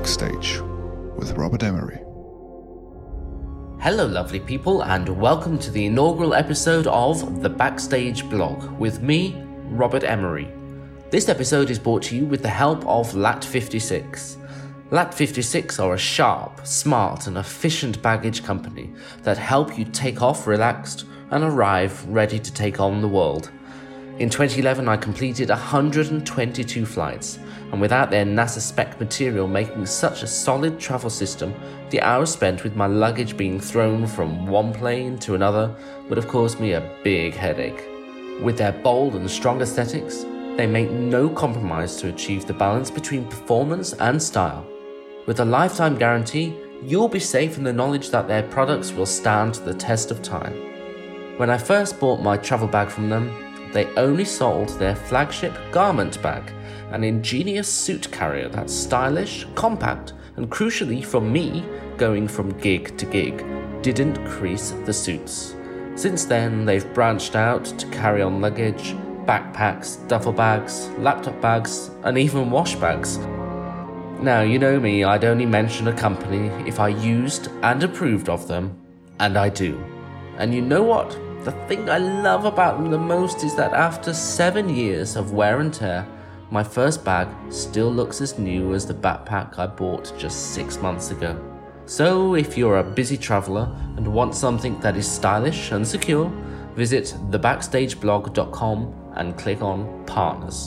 Backstage with Robert Emery. Hello lovely people, and welcome to the inaugural episode of The Backstage Blog with me, Robert Emery. This episode is brought to you with the help of Lat56. Lat56 are a sharp, smart and efficient baggage company that help you take off relaxed and arrive ready to take on the world. In 2011 I completed 122 flights, and without their NASA spec material making such a solid travel system, the hours spent with my luggage being thrown from one plane to another would have caused me a big headache. With their bold and strong aesthetics, they make no compromise to achieve the balance between performance and style. With a lifetime guarantee, you'll be safe in the knowledge that their products will stand the test of time. When I first bought my travel bag from them, they only sold their flagship garment bag, an ingenious suit carrier that's stylish, compact, and crucially for me, going from gig to gig, didn't crease the suits. Since then, they've branched out to carry on luggage, backpacks, duffel bags, laptop bags, and even wash bags. Now, you know me, I'd only mention a company if I used and approved of them, and I do. And you know what? The thing I love about them the most is that after 7 years of wear and tear, my first bag still looks as new as the backpack I bought just 6 months ago. So if you're a busy traveller and want something that is stylish and secure, visit thebackstageblog.com and click on Partners.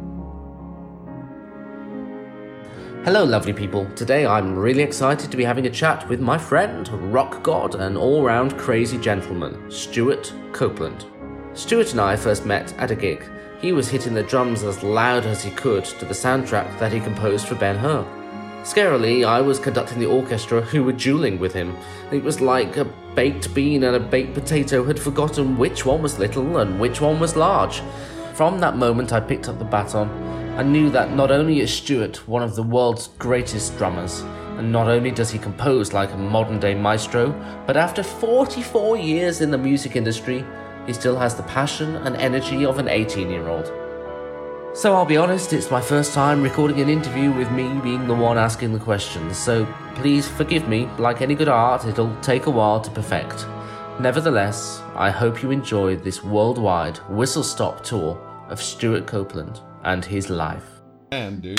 Hello lovely people, today I'm really excited to be having a chat with my friend, rock god and all-round crazy gentleman, Stewart Copeland. Stewart and I first met at a gig. He was hitting the drums as loud as he could to the soundtrack that he composed for Ben-Hur. Scarily, I was conducting the orchestra who were dueling with him. It was like a baked bean and a baked potato had forgotten which one was little and which one was large. From that moment I picked up the baton. I knew that not only is Stewart one of the world's greatest drummers, and not only does he compose like a modern-day maestro, but after 44 years in the music industry, he still has the passion and energy of an 18-year-old. So I'll be honest, it's my first time recording an interview with me being the one asking the questions, so please forgive me, like any good art, it'll take a while to perfect. Nevertheless, I hope you enjoyed this worldwide whistle-stop tour of Stewart Copeland and his life. Man, dude.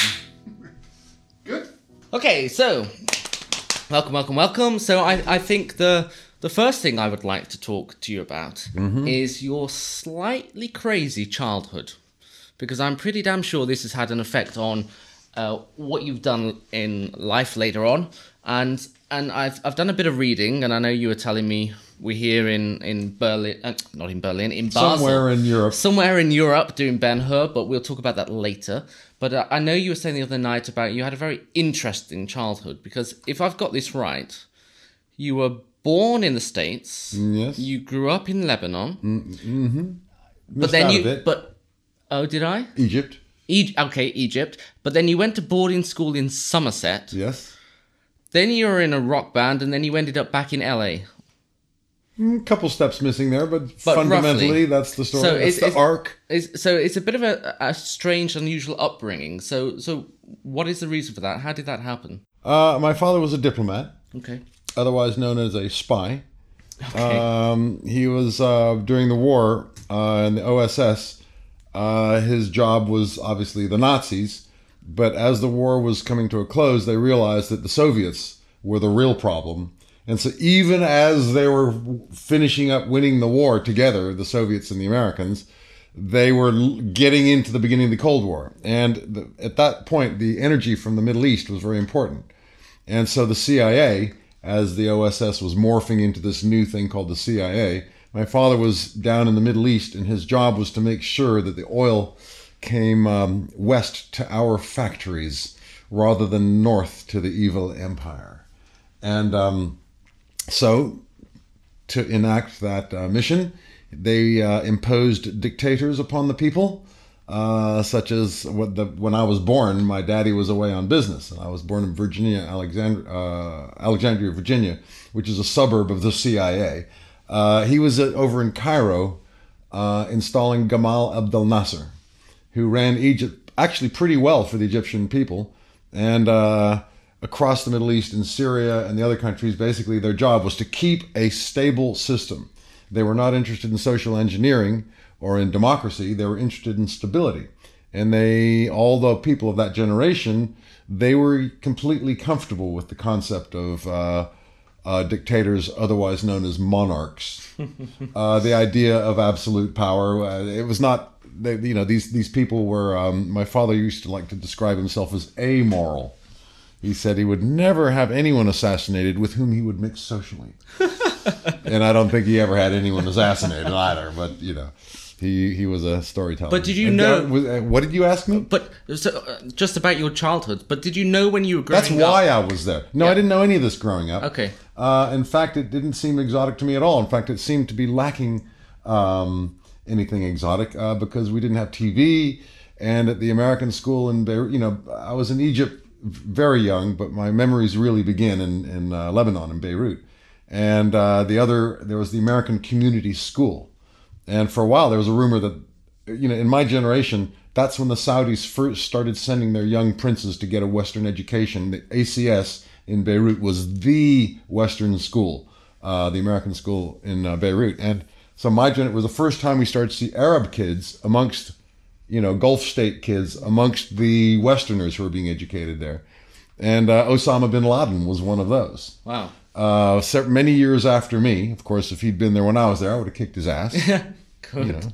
Good. Okay, so welcome. So I think the first thing I would like to talk to you about is your slightly crazy childhood, because I'm pretty damn sure this has had an effect on what you've done in life later on. And I've done a bit of reading, and I know you were telling me we're here in Berlin, not in Berlin, in Basel. Somewhere in Europe doing Ben-Hur, but we'll talk about that later. But I know you were saying the other night about you had a very interesting childhood, because if I've got this right, you were born in the States. Yes. You grew up in Lebanon. Mm-hmm. But then oh, did I? Egypt. Egypt. But then you went to boarding school in Somerset. Yes. Then you were in a rock band, and then you ended up back in LA. Couple steps missing there, but fundamentally, roughly, that's the story. So that's the arc. So it's a bit of a strange, unusual upbringing. So what is the reason for that? How did that happen? My father was a diplomat. Okay. Otherwise known as a spy. Okay. He was, during the war in the OSS, his job was obviously the Nazis. But as the war was coming to a close, they realized that the Soviets were the real problem. And so even as they were finishing up winning the war together, the Soviets and the Americans, they were getting into the beginning of the Cold War. And at that point, the energy from the Middle East was very important. And so the CIA, as the OSS was morphing into this new thing called the CIA, my father was down in the Middle East, and his job was to make sure that the oil came west to our factories rather than north to the evil empire. And so to enact that mission, they imposed dictators upon the people, such as when I was born, my daddy was away on business, and I was born in Virginia, Alexandria, Virginia, which is a suburb of the CIA. He was over in Cairo installing Gamal Abdel Nasser, who ran Egypt actually pretty well for the Egyptian people. And across the Middle East, in Syria and the other countries, basically their job was to keep a stable system. They were not interested in social engineering or in democracy. They were interested in stability. And all the people of that generation, they were completely comfortable with the concept of dictators, otherwise known as monarchs. The idea of absolute power. It was not. These people were. My father used to like to describe himself as amoral. He said he would never have anyone assassinated with whom he would mix socially. And I don't think he ever had anyone assassinated either. But he was a storyteller. But did you know? What did you ask me? But just about your childhood. But did you know when you were growing up? That's why I was there. No, I didn't know any of this growing up. Okay. In fact, it didn't seem exotic to me at all. In fact, it seemed to be lacking anything exotic because we didn't have TV. And at the American school in Beirut, I was in Egypt very young, but my memories really begin in Lebanon, in Beirut. And there was the American Community School. And for a while, there was a rumor that, in my generation, that's when the Saudis first started sending their young princes to get a Western education. The ACS in Beirut was the Western school, the American school in Beirut. And so it was the first time we started to see Arab kids amongst, Gulf state kids amongst the Westerners who were being educated there. And Osama bin Laden was one of those. Wow. Many years after me. Of course, if he'd been there when I was there, I would have kicked his ass. Good.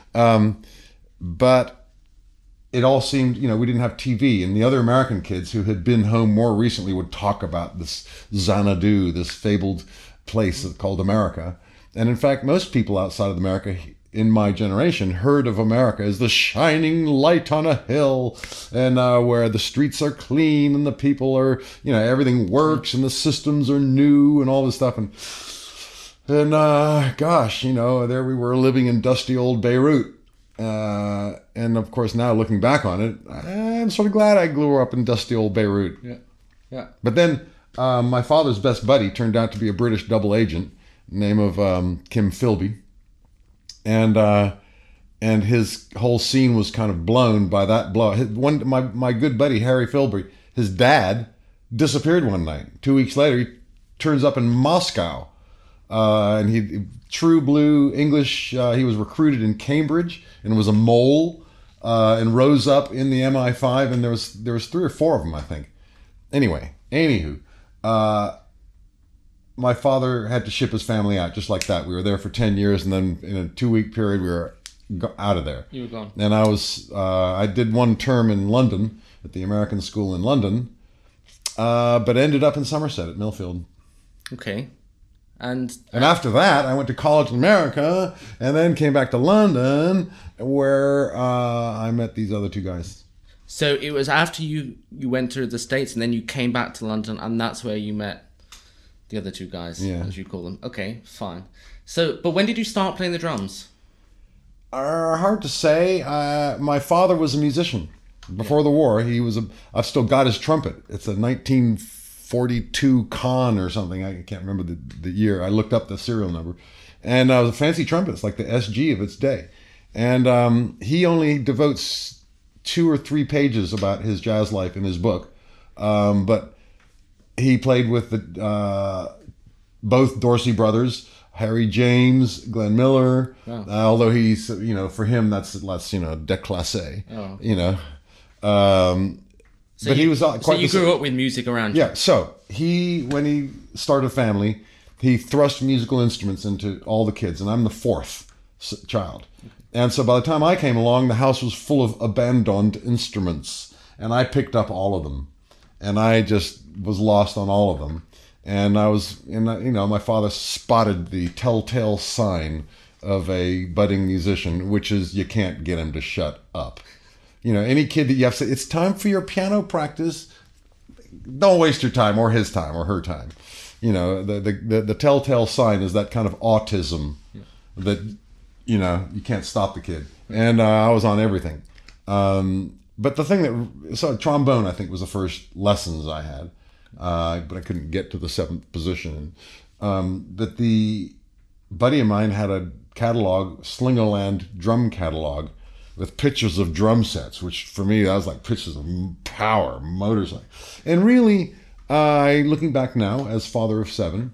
But it all seemed, we didn't have TV. And the other American kids who had been home more recently would talk about this Xanadu, this fabled place called America. And in fact, most people outside of America in my generation heard of America as the shining light on a hill, and where the streets are clean and the people are, everything works and the systems are new and all this stuff. And there we were living in dusty old Beirut. And of course, now looking back on it, I'm sort of glad I grew up in dusty old Beirut. Yeah. But then my father's best buddy turned out to be a British double agent, name of Kim Philby. And his whole scene was kind of blown by that blow. My good buddy, Harry Philby, his dad disappeared one night. 2 weeks later, he turns up in Moscow. And he true blue English. He was recruited in Cambridge and was a mole and rose up in the MI5. And there was 3 or 4 of them, I think. Anywho, my father had to ship his family out just like that. We were there for 10 years, and then in a 2-week period, we were out of there. You were gone. And I did one term in London at the American school in London, but ended up in Somerset at Millfield. Okay. And after that, I went to college in America, and then came back to London, where I met these other 2 guys. So it was after you went to the States, and then you came back to London, and that's where you met the other 2 guys, as you call them. Okay, fine. So, but when did you start playing the drums? Hard to say. My father was a musician. Before the war, I've still got his trumpet. It's a 1942 Con or something. I can't remember the year. I looked up the serial number. And it was a fancy trumpet. It's like the SG of its day. And he only devotes 2 or 3 pages about his jazz life in his book. But he played with both Dorsey brothers, Harry James, Glenn Miller. Wow. Although he's, for him that's déclassé. Oh. But he was quite. So you grew up with music around you. Yeah. So when he started a family, he thrust musical instruments into all the kids, and I'm the 4th child. And so by the time I came along, the house was full of abandoned instruments, and I picked up all of them. And I just was lost on all of them. And my father spotted the telltale sign of a budding musician, which is you can't get him to shut up. Any kid that you have to say, it's time for your piano practice, don't waste your time or his time or her time. The telltale sign is that kind of autism that, you can't stop the kid. And I was on everything. But the thing trombone, I think, was the first lessons I had, but I couldn't get to the 7th position. But the buddy of mine had a catalog, Slingoland drum catalog, with pictures of drum sets, which for me, that was like pictures of power, motorcycle. And really, Looking back now, as father of 7,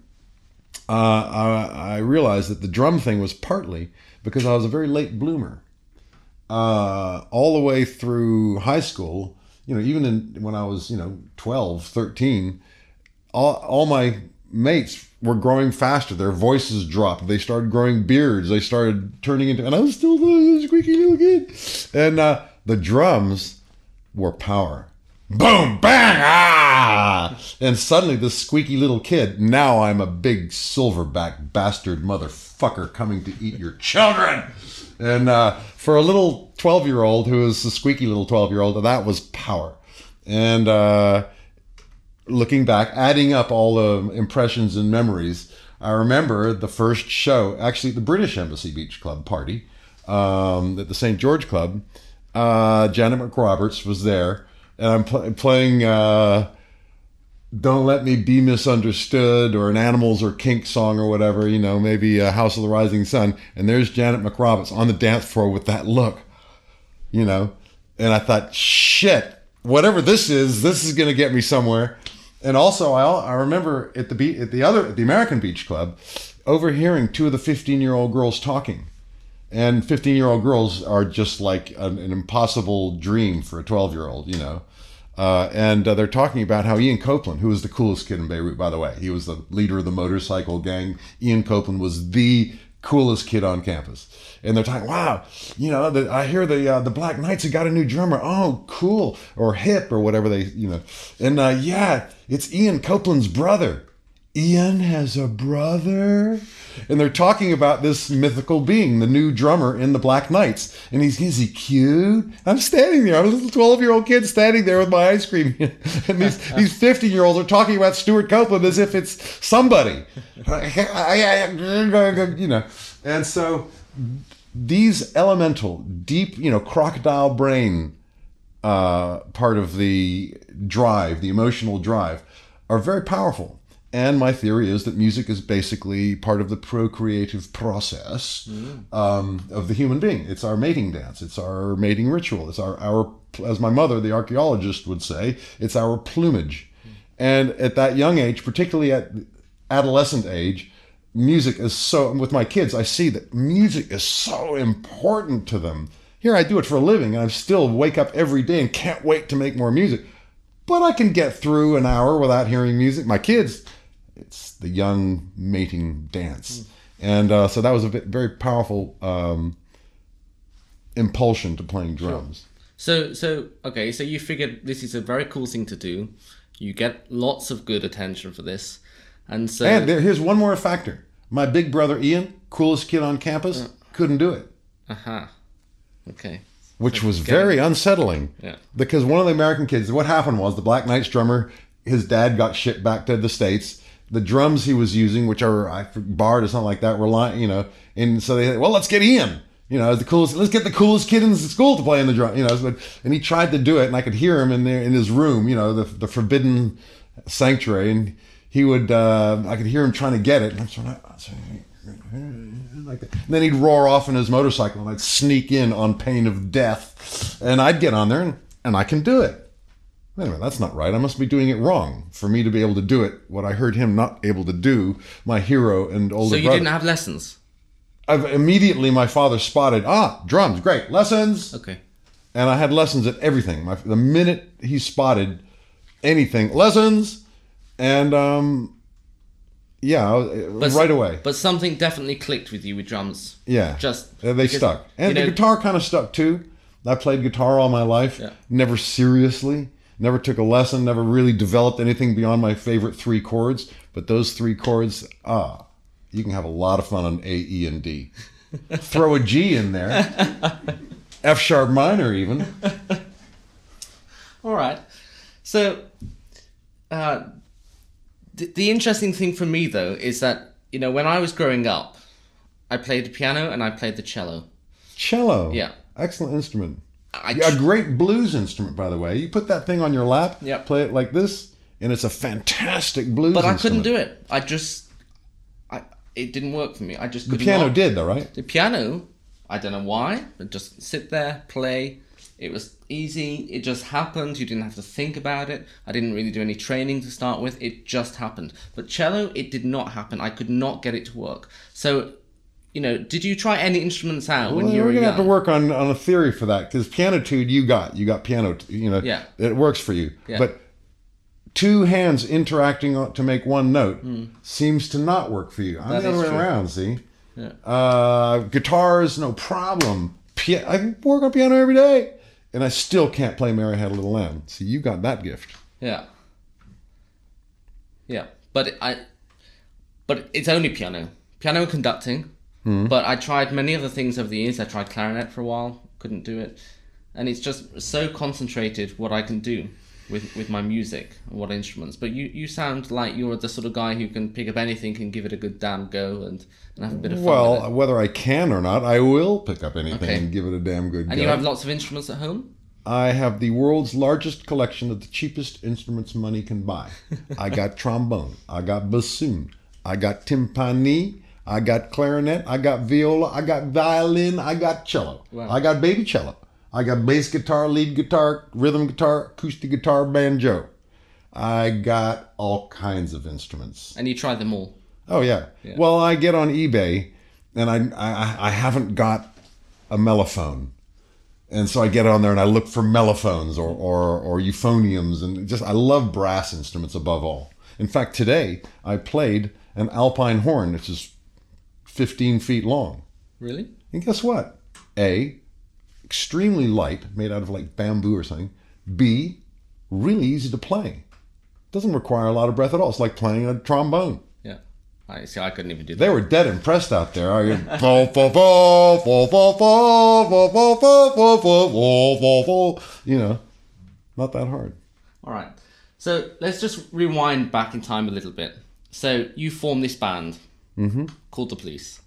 I realized that the drum thing was partly because I was a very late bloomer. All the way through high school, even when I was, 12, 13, all my mates were growing faster. Their voices dropped. They started growing beards. They started turning into, and I was still the squeaky little kid. And the drums were power. Boom, bang, ah! And suddenly this squeaky little kid, now I'm a big silverback bastard motherfucker coming to eat your children. And for a little 12-year-old who was a squeaky little 12-year-old, that was power. And looking back, adding up all the impressions and memories, I remember the first show, actually the British Embassy Beach Club party at the St. George Club. Janet McRoberts was there. And I'm playing Don't Let Me Be Misunderstood or an Animals or Kink song or whatever, maybe House of the Rising Sun. And there's Janet McRoberts on the dance floor with that look, And I thought, shit, whatever this is going to get me somewhere. And also, I remember at the American Beach Club, overhearing 2 of the 15-year-old girls talking. And 15-year-old girls are just like an impossible dream for a 12-year-old, And they're talking about how Ian Copeland, who was the coolest kid in Beirut, by the way, he was the leader of the motorcycle gang. Ian Copeland was the coolest kid on campus. And they're talking, wow, I hear the Black Knights have got a new drummer. Oh, cool. Or hip or whatever they, And yeah, it's Ian Copeland's brother. Ian has a brother? And they're talking about this mythical being, the new drummer in the Black Knights. And is he cute? I'm standing there. I'm a little 12-year-old kid standing there with my ice cream. And these 15-year-olds are talking about Stuart Copeland as if it's somebody. And so these elemental, deep, crocodile brain part of the drive, the emotional drive, are very powerful. And my theory is that music is basically part of the procreative process of the human being. It's our mating dance. It's our mating ritual. It's our, as my mother, the archaeologist, would say, it's our plumage. And at that young age, particularly at adolescent age, music is so, with my kids, I see that music is so important to them. Here I do it for a living, and I still wake up every day and can't wait to make more music. But I can get through an hour without hearing music. My kids, it's the young mating dance. And so that was a very powerful impulsion to playing drums. Sure. So you figured this is a very cool thing to do. You get lots of good attention for this. And here's one more factor. My big brother Ian, coolest kid on campus, couldn't do it. Okay. Which was very unsettling. Yeah. Because one of the American kids, what happened was the Black Knights drummer, his dad got shipped back to the States. The drums he was using, which are barred or something like that, were and so they said, well, let's get Ian. As the coolest. Let's get the coolest kid in school to play in the drum. And he tried to do it, and I could hear him in there in his room. The forbidden sanctuary, and he would. I could hear him trying to get it, and I'm sort of like that. And then he'd roar off in his motorcycle, and I'd sneak in on pain of death, and I'd get on there, and I can do it. Wait a minute, that's not right. I must be doing it wrong for me to be able to do it. What I heard him not able to do, my hero and older brother. So you didn't have lessons? Immediately, my father spotted, drums, great, lessons. Okay. And I had lessons at everything. The minute he spotted anything, lessons, and right away. But something definitely clicked with you with drums. Yeah. They stuck. And the guitar kind of stuck too. I played guitar all my life, never seriously. Never took a lesson, never really developed anything beyond my favorite 3 chords. But those 3 chords, you can have a lot of fun on A, E, and D. Throw a G in there. F sharp minor even. All right. So the interesting thing for me, though, is that, when I was growing up, I played the piano and I played the cello. Cello? Yeah. Excellent instrument. A great blues instrument, by the way. You put that thing on your lap, play it like this, and it's a fantastic blues instrument. But I couldn't do it. It didn't work for me. The piano did, though, right? The piano, I don't know why, but just sit there, play, It was easy. It just happened. You didn't have to think about it. I didn't really do any training to start with. It just happened. But cello, it did not happen. I could not get it to work. So, did you try any instruments out when you were We're going to have to young? work on a theory for that, because pianotude you got piano, Yeah. it works for you. Yeah. But two hands interacting to make one note seems to not work for you. I'm That the other is way true. around, see? Yeah. Guitars, no problem. I can work on piano every day, and I still can't play Mary Had a Little Lamb. See, you got that gift. Yeah. Yeah. But it's only piano. Piano and conducting. But I tried many other things over the years. I tried clarinet for a while. Couldn't do it. And it's just so concentrated what I can do with my music and what instruments. But you sound like you're the sort of guy who can pick up anything and give it a good damn go and have a bit of fun with Well, it. whether I can or not, I will pick up anything Okay. and give it a damn good And go. you have lots of instruments at home? I have the world's largest collection of the cheapest instruments money can buy. I got trombone, I got bassoon, I got timpani, I got clarinet, I got viola, I got violin, I got cello. Wow. I got baby cello. I got bass guitar, lead guitar, rhythm guitar, acoustic guitar, banjo. I got all kinds of instruments. And you tried them all? Oh yeah. Well, I get on eBay, and I haven't got a mellophone, and so I get on there and I look for mellophones or euphoniums, and I love brass instruments above all. In fact, today I played an alpine horn, which is 15 feet long. Really? And guess what? A, extremely light, made out of like bamboo or something. B, really easy to play. Doesn't require a lot of breath at all. It's like playing a trombone. Yeah. I see. I couldn't even do that. They were dead impressed out there. Fo, fo, fo, fo, fo, fo, fo, fo, fo, fo, fo, fo, fo. Not that hard. All right. So let's just rewind back in time a little bit. So you formed this band called The Police.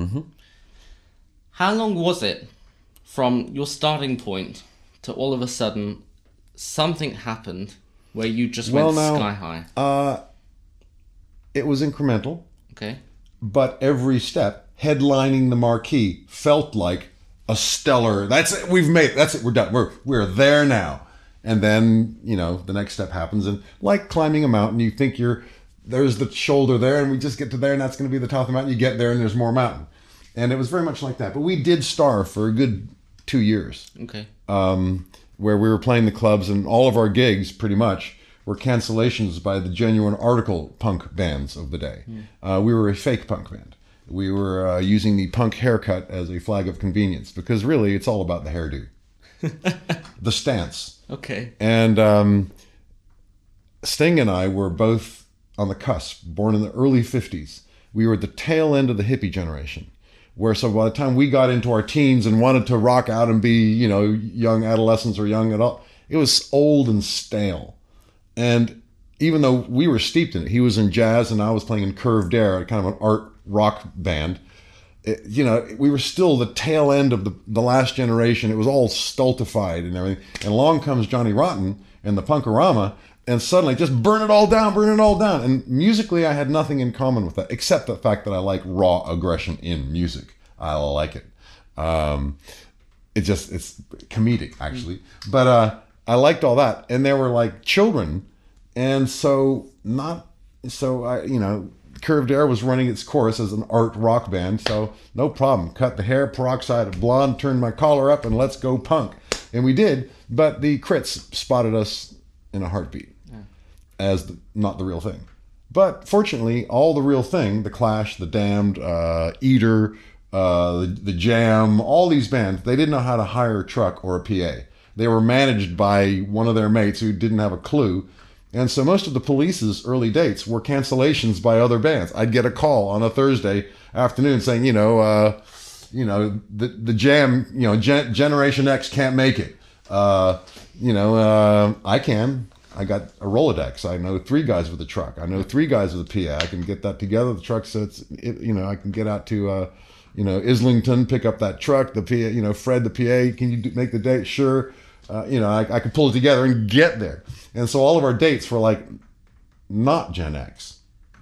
How long was it from your starting point to all of a sudden something happened where you just went sky high? It was incremental, Okay. but every step, headlining the marquee, felt like a stellar. That's it. We've made it. That's it. We're done. We're there now. And then the next step happens, and like climbing a mountain, you think there's the shoulder there, and we just get to there, and that's going to be the top of the mountain. You get there, and there's more mountain. And it was very much like that. But we did starve for a good 2 years, Okay. where we were playing the clubs, and all of our gigs, pretty much, were cancellations by the genuine article punk bands of the day. We were a fake punk band. We were using the punk haircut as a flag of convenience, because really, it's all about the hairdo, the stance. Okay. And Sting and I were both on the cusp, born in the early 50s. We were at the tail end of the hippie generation, so by the time we got into our teens and wanted to rock out and be, young adolescents or young adult, it was old and stale. And even though we were steeped in it, he was in jazz and I was playing in Curved Air, kind of an art rock band. We were still the tail end of the last generation. It was all stultified and everything. And along comes Johnny Rotten and the Punkorama, and suddenly just burn it all down. And musically, I had nothing in common with that, except the fact that I like raw aggression in music. I like it. It's comedic, actually. But I liked all that. And they were like children. And Curved Air was running its course as an art rock band, so no problem. Cut the hair, peroxide of blonde, turned my collar up, and let's go punk. And we did, but the Crits spotted us in a heartbeat as not the real thing. But fortunately, all the real thing, The Clash, The Damned, Eater, the Jam, all these bands, they didn't know how to hire a truck or a PA. They were managed by one of their mates who didn't have a clue. And so most of the Police's early dates were cancellations by other bands. I'd get a call on a Thursday afternoon saying, the Jam, Generation X can't make it. I can. I got a Rolodex. I know 3 guys with a truck. I know 3 guys with a PA. I can get that together. The truck sits, I can get out to, Islington, pick up that truck. The PA, Fred, the PA, can you make the date? Sure. I could pull it together and get there. And so all of our dates were like not Gen X.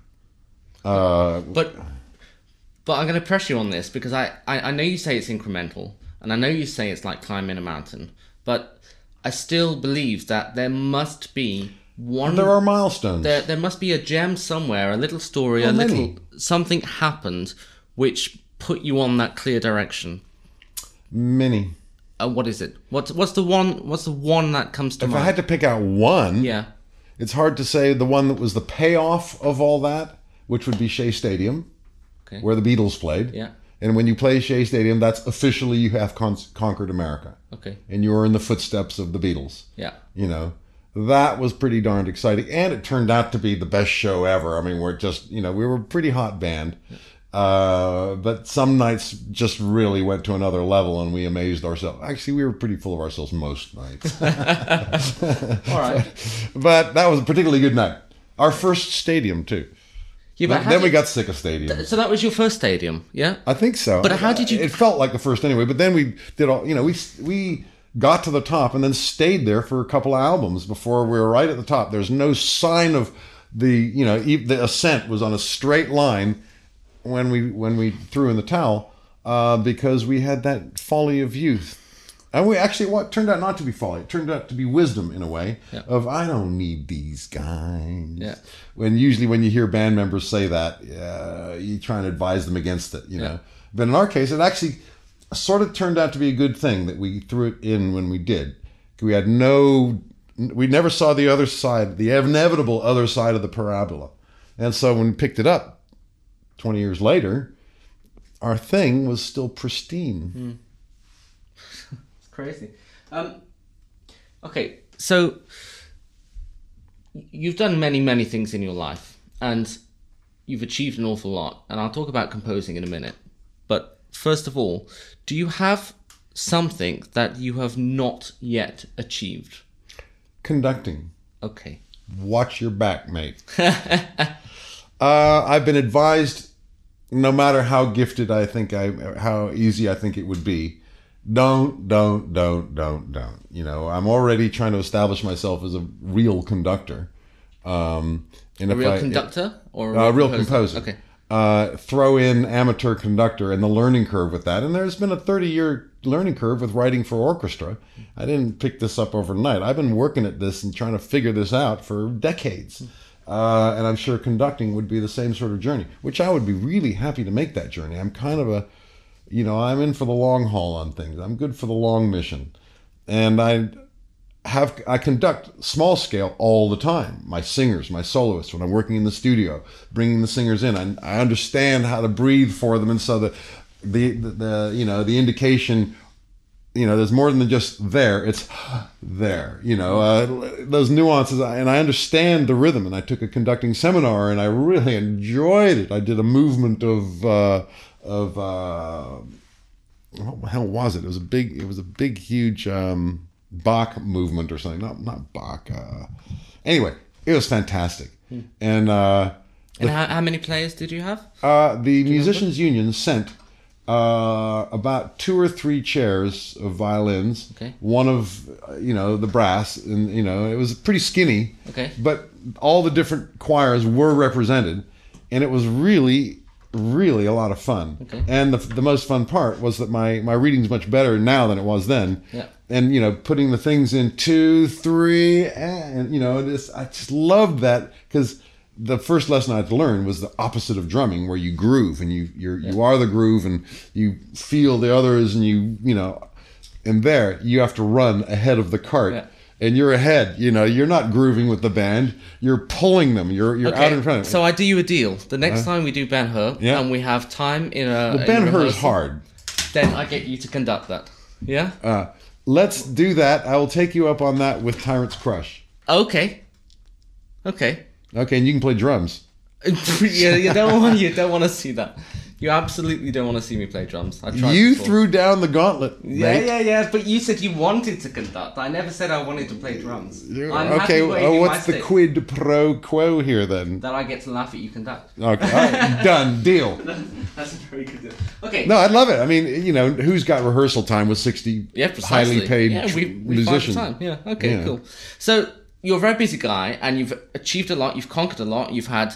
But I'm going to press you on this because I know you say it's incremental, and I know you say it's like climbing a mountain. but I still believe that there must be one. There are milestones. There must be a gem somewhere, a little story, Well, a little many. something happened which put you on that clear direction. Many. What is it? What's the one? What's the one that comes to If mind? I had to pick out one, Yeah. it's hard to say the one that was the payoff of all that, which would be Shea Stadium, Okay. where the Beatles played. Yeah. And when you play Shea Stadium, that's officially you have conquered America. Okay. And you're in the footsteps of the Beatles. Yeah. You know, that was pretty darned exciting. And it turned out to be the best show ever. I mean, we're just, we were a pretty hot band. But some nights just really went to another level and we amazed ourselves. Actually, we were pretty full of ourselves most nights. All right. But that was a particularly good night. Our first stadium, too. Yeah, but Then we got sick of stadiums. So that was your first stadium, yeah? I think so. But how did you- It felt like the first anyway. But then we did all. We got to the top and then stayed there for a couple of albums before we were right at the top. There's no sign of the ascent was on a straight line when we threw in the towel because we had that folly of youth. And we actually, what turned out not to be folly, it turned out to be wisdom in a way of, I don't need these guys. Yeah. When you hear band members say that, you try and advise them against it, know. But in our case, it actually sort of turned out to be a good thing that we threw it in when we did. We never saw the other side, the inevitable other side of the parabola. And so when we picked it up 20 years later, our thing was still pristine. Crazy. Okay, so you've done many things in your life and you've achieved an awful lot, and I'll talk about composing in a minute. But first of all, do you have something that you have not yet achieved? Conducting. Okay. Watch your back, mate. I've been advised, no matter how gifted how easy I think it would be, don't. I'm already trying to establish myself as a real conductor. And A real conductor or a real composer. Okay. Throw in amateur conductor and the learning curve with that. And there's been a 30-year learning curve with writing for orchestra. I didn't pick this up overnight. I've been working at this and trying to figure this out for decades. And I'm sure conducting would be the same sort of journey, which I would be really happy to make that journey. I'm kind of I'm in for the long haul on things. I'm good for the long mission. And I conduct small scale all the time. My singers, my soloists, when I'm working in the studio, bringing the singers in, I understand how to breathe for them. And so the indication, there's more than just there, it's there, those nuances. And I understand the rhythm. And I took a conducting seminar and I really enjoyed it. I did a movement of what the hell was it? It was a big, huge Bach movement or something. Not Bach. Anyway, it was fantastic. And how many players did you have? the Musicians Union sent about 2 or 3 chairs of violins. Okay. One of the brass, and it was pretty skinny. Okay. But all the different choirs were represented, and it was really a lot of fun. Okay. And the most fun part was that my reading's much better now than it was then. Yeah. And putting the things in 2, 3, and I just loved that, because the first lesson I had to learn was the opposite of drumming, where you groove and you are the groove and you feel the others, and and there you have to run ahead of the cart. Yeah. And you're ahead, you're not grooving with the band, you're pulling them, you're out in front of them. So I do you a deal. The next time we do Ben Hur Yeah. and we have time in a Well, in Ben Hur is rehearsal, hard. then I get you to conduct that. Yeah? Let's do that. I will take you up on that with Tyrant's Crush. Okay, Okay, and you can play drums. yeah, you don't want to see that. You absolutely don't want to see me play drums. I tried You before. threw down the gauntlet, mate. Yeah. But you said you wanted to conduct. I never said I wanted to play drums. I'm happy Okay, waving my what's the stick quid pro quo here then? that I get to laugh at you conduct. Okay, all right, done, deal. That's a very good deal. Okay. No, I'd love it. I mean, who's got rehearsal time with 60 Yeah, precisely. highly paid we musicians? find the time. Yeah. Okay. Yeah. Cool. So you're a very busy guy, and you've achieved a lot. You've conquered a lot. You've had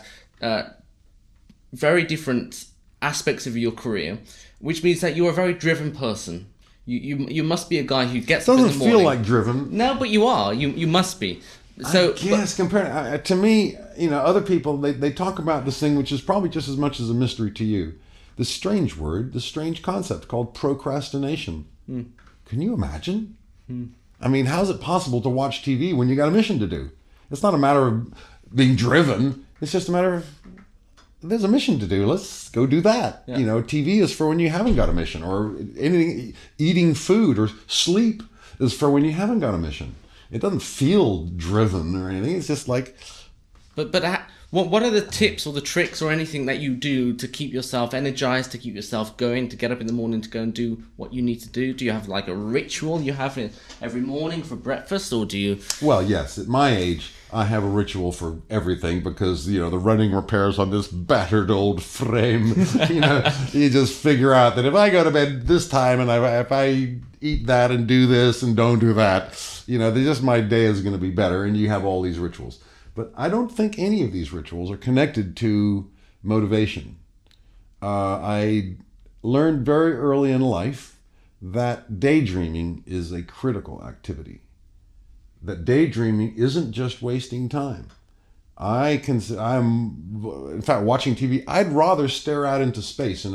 very different aspects of your career, which means that you're a very driven person. You must be a guy who gets up in Doesn't the feel morning. like driven. No, but you are. You must be. So, Yes, compared to me, other people they talk about this thing, which is probably just as much as a mystery to you. This strange word, this strange concept called procrastination. Can you imagine? I mean, how is it possible to watch TV when you got a mission to do? It's not a matter of being driven. It's just a matter of there's a mission to do. Let's go do that. Yeah. TV is for when you haven't got a mission, or anything. Eating food or sleep is for when you haven't got a mission. It doesn't feel driven or anything. It's just like. But what are the tips or the tricks or anything that you do to keep yourself energized, to keep yourself going, to get up in the morning to go and do what you need to do? Do you have like a ritual you have every morning for breakfast, or do you? Well, yes. At my age, I have a ritual for everything because, the running repairs on this battered old frame, you just figure out that if I go to bed this time and if I eat that and do this and don't do that, just my day is going to be better, and you have all these rituals. But I don't think any of these rituals are connected to motivation. I learned very early in life that daydreaming is a critical activity. That daydreaming isn't just wasting time. In fact, watching TV, I'd rather stare out into space and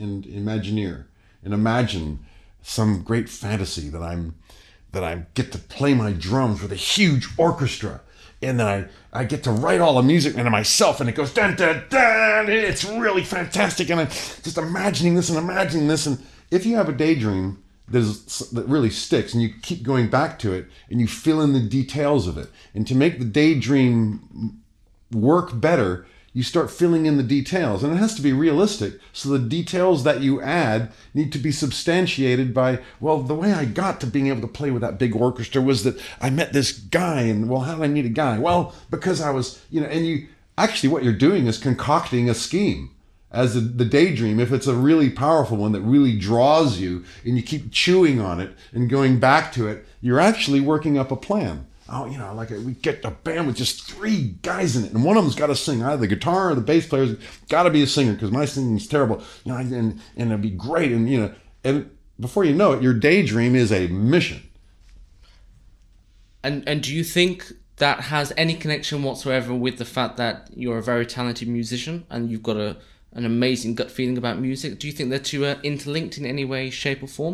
imagine some great fantasy that I get to play my drums with a huge orchestra. And then I get to write all the music into myself, and it goes dun dun dun. It's really fantastic, and I'm just imagining this. And if you have a daydream that really sticks, and you keep going back to it, and you fill in the details of it, and to make the daydream work better, you start filling in the details, and it has to be realistic. So the details that you add need to be substantiated by, well, the way I got to being able to play with that big orchestra was that I met this guy, and well, how did I meet a guy? Well, because I was, and you actually what you're doing is concocting a scheme as the daydream. If it's a really powerful one that really draws you, and you keep chewing on it and going back to it, you're actually working up a plan. Oh, we get a band with just 3 guys in it, and one of them's got to sing. Either the guitar or the bass player's got to be a singer because my singing's terrible. And it'd be great. And before you know it, your daydream is a mission. And do you think that has any connection whatsoever with the fact that you're a very talented musician and you've got an amazing gut feeling about music? Do you think the two are interlinked in any way, shape, or form?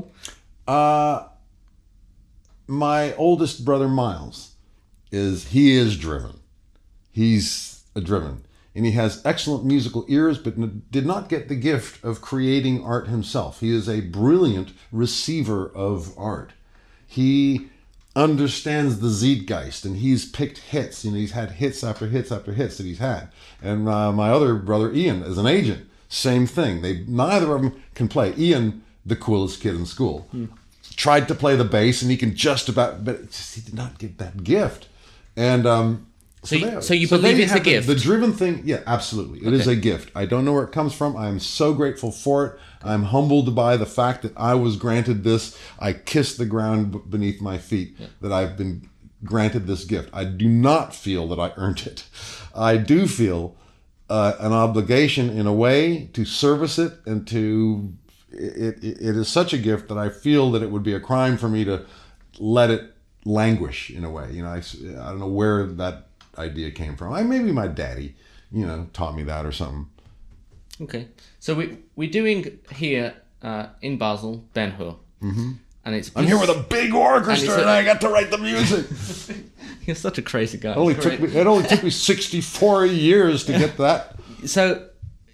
My oldest brother, Miles, is driven. He's driven. And he has excellent musical ears, but did not get the gift of creating art himself. He is a brilliant receiver of art. He understands the zeitgeist, and he's picked hits. He's had hits after hits after hits that he's had. And my other brother, Ian, is an agent. Same thing. Neither of them can play. Ian, the coolest kid in school, tried to play the bass, and he can just about, but he did not get that gift. And so you believe it's a gift? The driven thing, yeah, absolutely. It is a gift. I don't know where it comes from. I'm so grateful for it. I'm humbled by the fact that I was granted this. I kiss the ground beneath my feet that I've been granted this gift. I do not feel that I earned it. I do feel an obligation in a way to service it and to... It is such a gift that I feel that it would be a crime for me to let it languish in a way. I don't know where that idea came from. Maybe my daddy, taught me that or something. Okay, so we're doing here in Basel, Ben Hur, and I'm here with a big orchestra, and I got to write the music. You're such a crazy guy. It only took me 64 years to get that. So.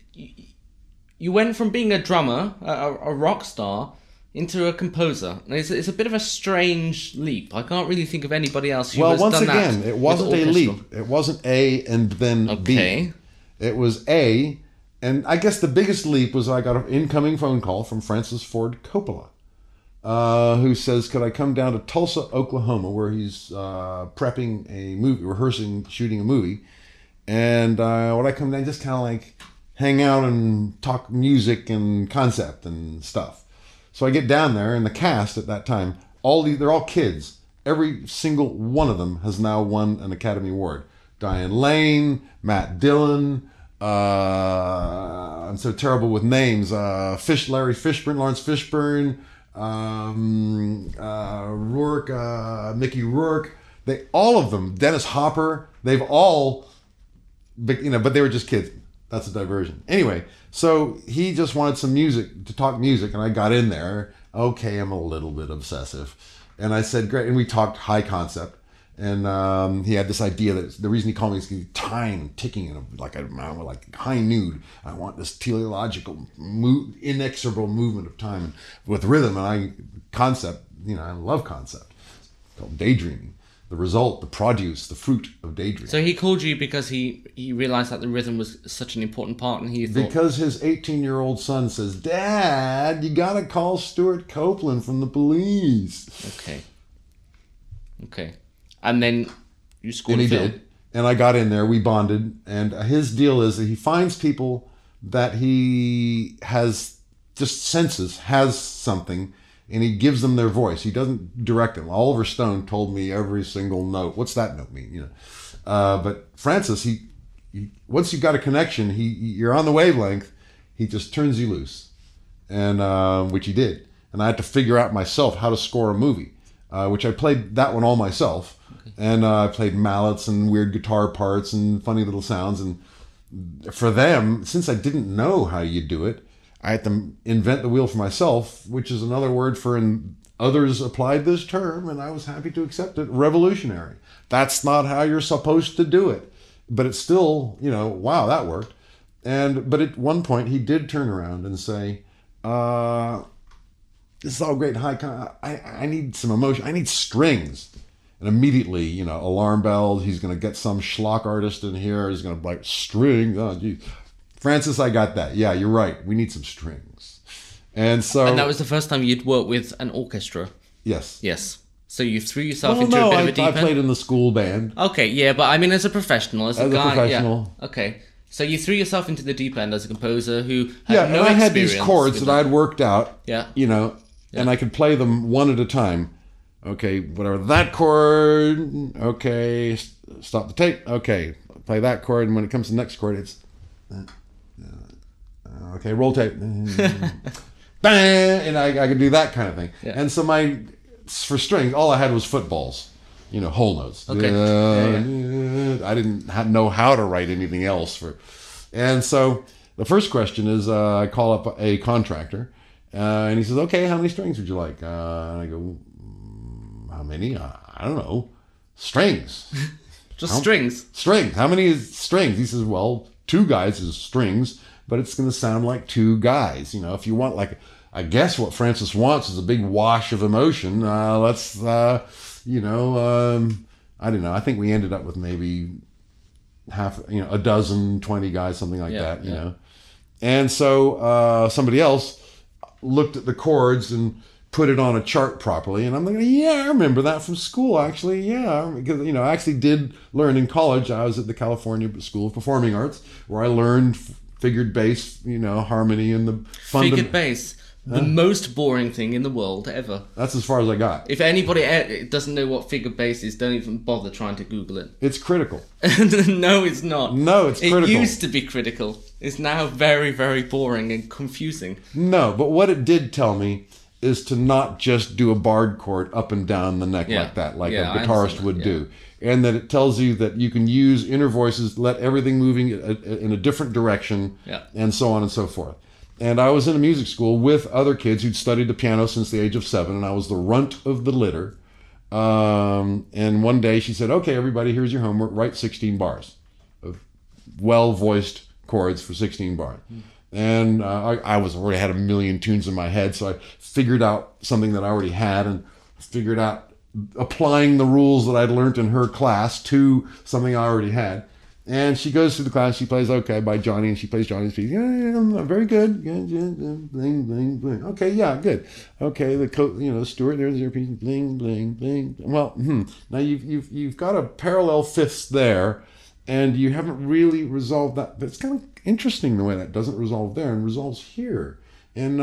You went from being a drummer, a rock star, into a composer. And it's a bit of a strange leap. I can't really think of anybody else who has done that. Well, once again, it wasn't a leap. It wasn't A and then B. It was A, and I guess the biggest leap was I got an incoming phone call from Francis Ford Coppola, who says, could I come down to Tulsa, Oklahoma, where he's prepping a movie, rehearsing, shooting a movie. And would I come down just kind of like... hang out and talk music and concept and stuff. So I get down there, and the cast at that time, they're all kids. Every single one of them has now won an Academy Award. Diane Lane, Matt Dillon, I'm so terrible with names. Lawrence Fishburne, Rourke, Mickey Rourke. All of them, Dennis Hopper. They've all, but they were just kids. That's a diversion. Anyway, so he just wanted some music to talk music, and I got in there. Okay, I'm a little bit obsessive, and I said, great. And we talked high concept. And he had this idea that the reason he called me is time ticking in like high nude. I want this teleological, inexorable movement of time with rhythm. And I love concept. It's called daydreaming. The result, the produce, the fruit of daydreaming. So he called you because he realized that the rhythm was such an important part, and he thought... Because his 18-year-old son says, Dad, you got to call Stuart Copeland from the Police. Okay. And then you scored a film. And he did. And I got in there. We bonded. And his deal is that he finds people that he has just senses, has something, and he gives them their voice. He doesn't direct them. Oliver Stone told me every single note. What's that note mean? But Francis, he once you've got a connection, you're on the wavelength. He just turns you loose, and which he did. And I had to figure out myself how to score a movie, which I played that one all myself. And I played mallets and weird guitar parts and funny little sounds. And for them, since I didn't know how you do it, I had to invent the wheel for myself, which is another word for, and others applied this term, and I was happy to accept it, revolutionary. That's not how you're supposed to do it. But it's still, wow, that worked. But at one point, he did turn around and say, this is all great. I need some emotion. I need strings. And immediately, alarm bells. He's going to get some schlock artist in here. He's going to string. Oh, geez. Francis, I got that. Yeah, you're right. We need some strings. And that was the first time you'd worked with an orchestra. Yes. So you threw yourself into a bit of a deep end? I played in the school band. Okay, yeah, but I mean as a professional, as a guy. Professional. Yeah. Okay. So you threw yourself into the deep end as a composer who had no and I had experience these chords that I'd worked out. Yeah. And I could play them one at a time. Okay, whatever. That chord. Okay, stop the tape. Okay, play that chord. And when it comes to the next chord, it's... okay, roll tape. Bang! And I could do that kind of thing. Yeah. And so for strings, all I had was footballs. Whole notes. Okay. I didn't know how to write anything else. And so the first question is, I call up a contractor, and he says, okay, how many strings would you like? And I go... How many? I don't know. Strings. Just strings. Strings. How many is strings? He says, well, 2 guys is strings, but it's going to sound like 2 guys. If you want, I guess what Francis wants is a big wash of emotion. Let's, I don't know. I think we ended up with maybe a dozen, 20 guys, something like that, you know. And so somebody else looked at the chords and put it on a chart properly, and I'm like, yeah, I remember that from school, actually, yeah, because, I actually did learn in college. I was at the California School of Performing Arts, where I learned figured bass, harmony, and the figured bass, the most boring thing in the world ever. That's as far as I got. If anybody doesn't know what figured bass is, don't even bother trying to Google it. It's critical. No, it's not. No, it's critical. It used to be critical. It's now very, very boring and confusing. No, but what it did tell me is to not just do a barred chord up and down the neck like that, like a guitarist would do. And that it tells you that you can use inner voices, let everything moving in a different direction, and so on and so forth. And I was in a music school with other kids who'd studied the piano since the age of 7, and I was the runt of the litter. And one day she said, okay, everybody, here's your homework. Write 16 bars of well-voiced chords for 16 bars. And I already had a million tunes in my head, so I figured out something that I already had and figured out applying the rules that I'd learned in her class to something I already had. And she goes through the class, she plays Okay by Johnny, and she plays Johnny's piece. Yeah, very good. Bling, bling, bling. Okay, yeah, good. Okay, Stuart, there's your piece. Bling, bling, bling. Well, now you've got a parallel fifths there, and you haven't really resolved that. But it's kind of interesting the way that doesn't resolve there and resolves here. And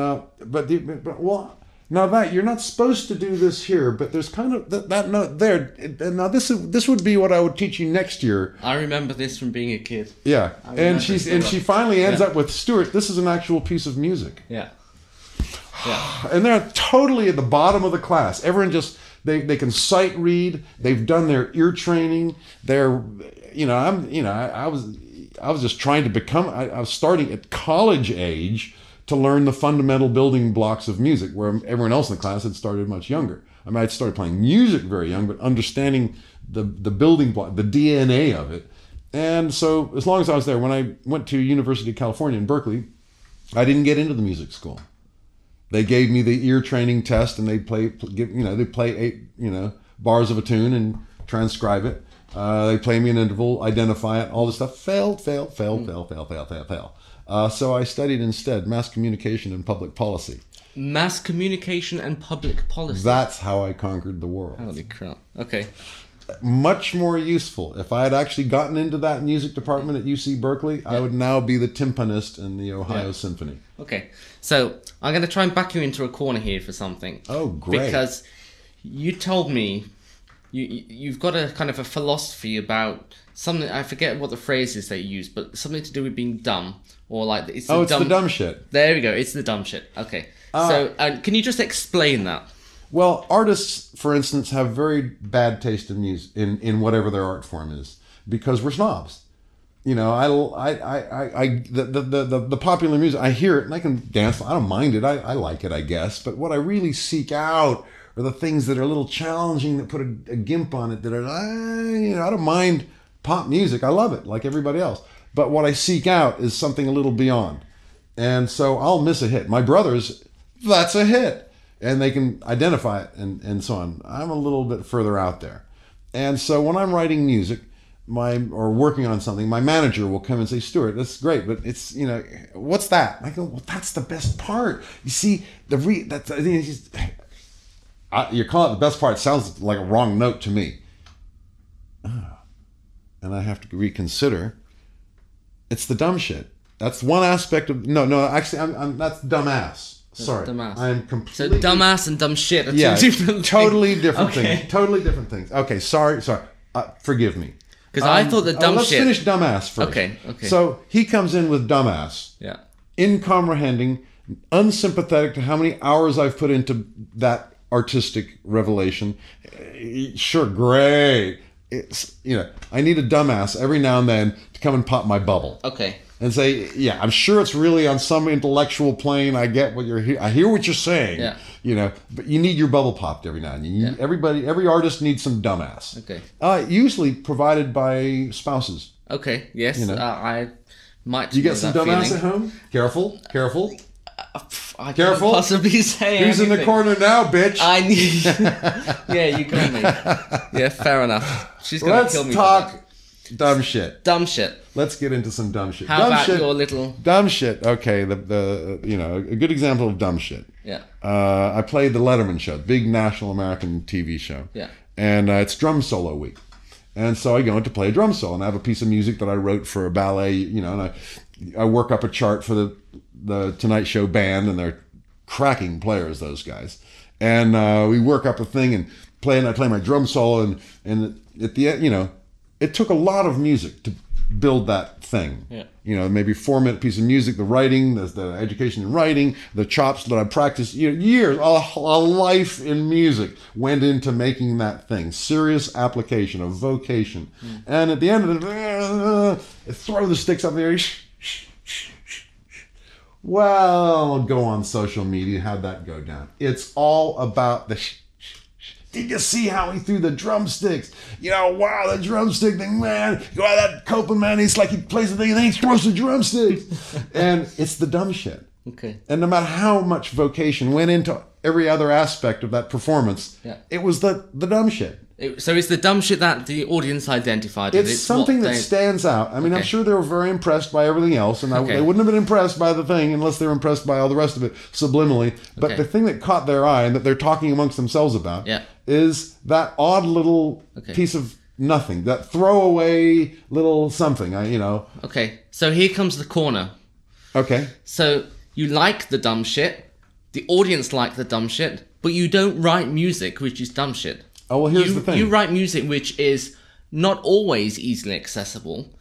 now that you're not supposed to do this here, but there's kind of that note there. Now this would be what I would teach you next year. I remember this from being a kid. Yeah, and she finally ends up with, Stuart, this is an actual piece of music. Yeah. And they're totally at the bottom of the class. Everyone just they can sight read. They've done their ear training. They're I was just trying to become. I was starting at college age to learn the fundamental building blocks of music, where everyone else in the class had started much younger. I mean, I'd started playing music very young, but understanding the building block, the DNA of it. And so as long as I was there, when I went to University of California in Berkeley, I didn't get into the music school. They gave me the ear training test, and they play 8 bars of a tune and transcribe it. They play me an interval, identify it, all this stuff. Fail. So I studied instead mass communication and public policy. Mass communication and public policy. That's how I conquered the world. Holy crap. Okay. Much more useful. If I had actually gotten into that music department at UC Berkeley, I would now be the timpanist in the Ohio Symphony. Okay. So I'm going to try and back you into a corner here for something. Oh, great. Because you told me you've got a kind of a philosophy about something. I forget what the phrase is that you use, but something to do with being dumb. Or like it's the dumb shit. There we go. It's the dumb shit. Okay. So can you just explain that? Well, artists, for instance, have very bad taste in music, in whatever their art form is, because we're snobs. You know, the popular music, I hear it and I can dance. I don't mind it. I like it, I guess. But what I really seek out are the things that are a little challenging, that put a gimp on it. That are, I don't mind pop music. I love it, like everybody else. But what I seek out is something a little beyond. And so I'll miss a hit. My brothers, that's a hit. And they can identify it and so on. I'm a little bit further out there. And so when I'm writing music or working on something, my manager will come and say, Stuart, that's great, but it's, what's that? I go, well, that's the best part. You see, you're calling it the best part. It sounds like a wrong note to me. And I have to reconsider. It's the dumb shit. That's one aspect of, actually, that's dumbass. Sorry, dumbass. I'm completely... So dumbass and dumb shit are two different totally things. Different things. Totally different things. Okay, sorry. Forgive me. Because I thought the dumb let's shit... Let's finish dumbass first. Okay. So he comes in with dumbass. Yeah. Incomprehending, unsympathetic to how many hours I've put into that artistic revelation. Sure, great. It's, I need a dumbass every now and then to come and pop my bubble. Okay. And say, yeah, I'm sure it's really on some intellectual plane. I get what I hear what you're saying. Yeah. But you need your bubble popped every now and then. Every artist needs some dumbass. Okay. Usually provided by spouses. Okay. Yes. I might. You get some dumbass at home? Careful. I Careful. Can't possibly say Who's anything. in the corner now, bitch? I need. Yeah, you got me. Yeah, fair enough. She's gonna kill me. Let's talk dumb shit. Dumb shit. Let's get into some dumb shit. How dumb about shit, your little dumb shit? Okay, a good example of dumb shit. Yeah. I played the Letterman Show, big national American TV show. Yeah. And it's drum solo week, and so I go in to play a drum solo, and I have a piece of music that I wrote for a ballet. And I work up a chart for the Tonight Show band, and they're cracking players, those guys. And we work up a thing and I play my drum solo, and at the end, it took a lot of music to build that thing. Yeah. Maybe 4-minute piece of music, the writing, the education in writing, the chops that I practiced, years, a life in music went into making that thing. Serious application, a vocation. And at the end of it, throw the sticks up there. Well, go on social media. How'd that go down? It's all about the Did you see how he threw the drumsticks? Wow, the drumstick thing, man. Wow, that Copeland, man, he's like he plays the thing and then he throws the drumsticks. And it's the dumb shit. Okay. And no matter how much vocation went into every other aspect of that performance, it was the dumb shit. So it's the dumb shit that the audience identified. It's something that stands out. I mean, I'm sure they were very impressed by everything else, and they wouldn't have been impressed by the thing unless they were impressed by all the rest of it subliminally. But the thing that caught their eye and that they're talking amongst themselves about is that odd little piece of nothing, that throwaway little something, Okay, so here comes the corner. Okay. So you like the dumb shit, the audience like the dumb shit, but you don't write music which is dumb shit. Oh, well, here's the thing. You write music which is not always easily accessible,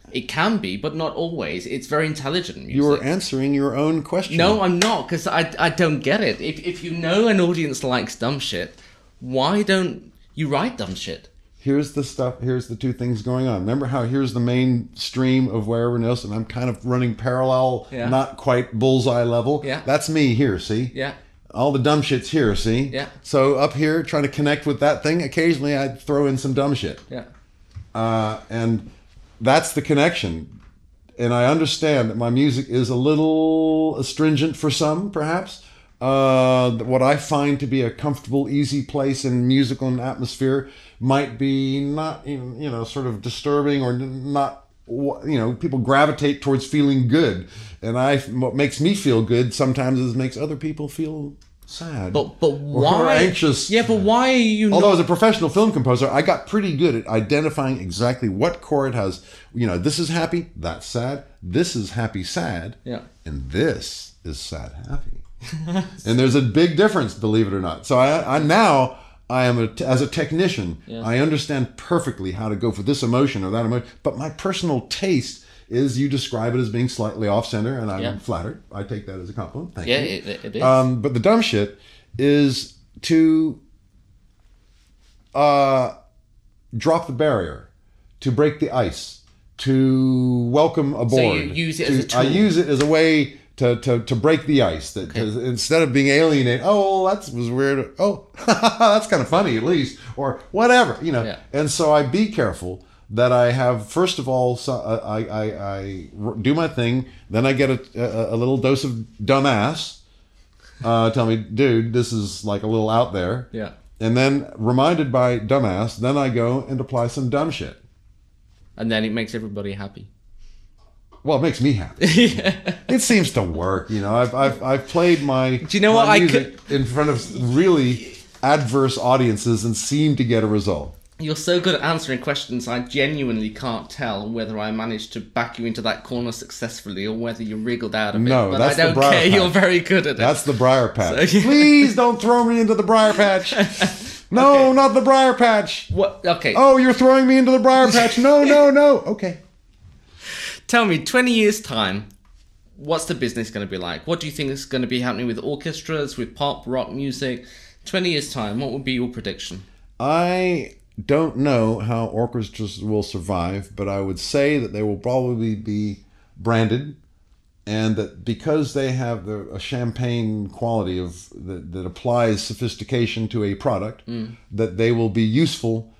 It can be, but not always. It's very intelligent music. You are answering your own question. No, I'm not, because I don't get it. If you know an audience likes dumb shit, why don't you write dumb shit? Here's the two things going on. Remember how here's the main stream of wherever else, and I'm kind of running parallel, not quite bullseye level. Yeah. That's me here, see? Yeah. All the dumb shit's here, see? Yeah. So up here, trying to connect with that thing, occasionally I throw in some dumb shit. Yeah. And that's the connection. And I understand that my music is a little astringent for some, perhaps. What I find to be a comfortable, easy place in musical atmosphere might be not, sort of disturbing or not, people gravitate towards feeling good. And what makes me feel good sometimes is makes other people feel sad. But why? Or anxious. Yeah, but why are you Although as a professional film composer, I got pretty good at identifying exactly what chord has, this is happy, that's sad, this is happy, sad, and this is sad, happy. And there's a big difference, believe it or not. So I now am as a technician, I understand perfectly how to go for this emotion or that emotion. But my personal taste is, you describe it as being slightly off center, and I'm flattered. I take that as a compliment. Thank you. It is. But the dumb shit is to drop the barrier, to break the ice, to welcome aboard. So you use it as a tool. I use it as a way to break the ice. That instead of being alienated, that was weird. Oh, that's kind of funny at least, or whatever, And so I be careful that I have, first of all, I do my thing, then I get a little dose of dumbass. Tell me, dude, this is like a little out there. Yeah. And then reminded by dumbass, then I go and apply some dumb shit. And then it makes everybody happy. Well, it makes me happy. It seems to work. I've played my music in front of really adverse audiences and seem to get a result. You're so good at answering questions, I genuinely can't tell whether I managed to back you into that corner successfully or whether you wriggled out of it. No, but that's I don't the briar care. patch. You're very good at it. That's the briar patch. So, Please don't throw me into the briar patch. No, not the briar patch. What? Okay. Oh, you're throwing me into the briar patch. No. Okay. Tell me, 20 years' time, what's the business going to be like? What do you think is going to be happening with orchestras, with pop, rock music? 20 years' time, what would be your prediction? I don't know how orchestras will survive, but I would say that they will probably be branded, and that because they have a champagne quality that applies sophistication to a product, that they will be useful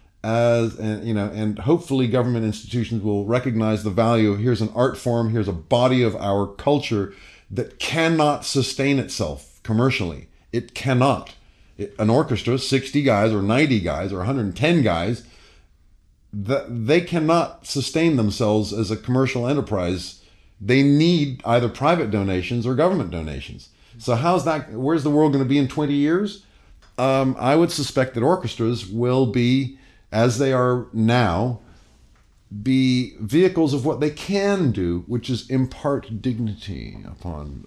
and hopefully government institutions will recognize the value of, here's an art form, here's a body of our culture that cannot sustain itself commercially. It cannot. An orchestra, 60 guys or 90 guys or 110 guys, they cannot sustain themselves as a commercial enterprise. They need either private donations or government donations. So where's the world going to be in 20 years? I would suspect that orchestras will be, as they are now, be vehicles of what they can do, which is impart dignity upon